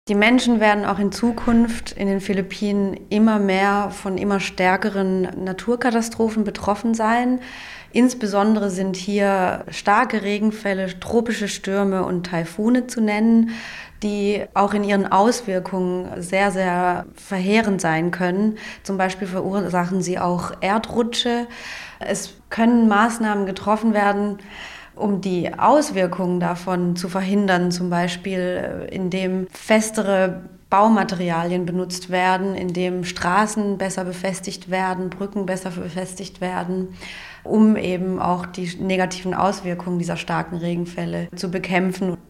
Die Menschen werden auch in Zukunft in den Philippinen immer mehr von immer stärkeren Naturkatastrophen betroffen sein. Insbesondere sind hier starke Regenfälle, tropische Stürme und Taifune zu nennen, die auch in ihren Auswirkungen sehr, sehr verheerend sein können. Zum Beispiel verursachen sie auch Erdrutsche. Es können Maßnahmen getroffen werden, um die Auswirkungen davon zu verhindern, zum Beispiel indem festere Baumaterialien benutzt werden, indem Straßen besser befestigt werden, Brücken besser befestigt werden, um eben auch die negativen Auswirkungen dieser starken Regenfälle zu bekämpfen.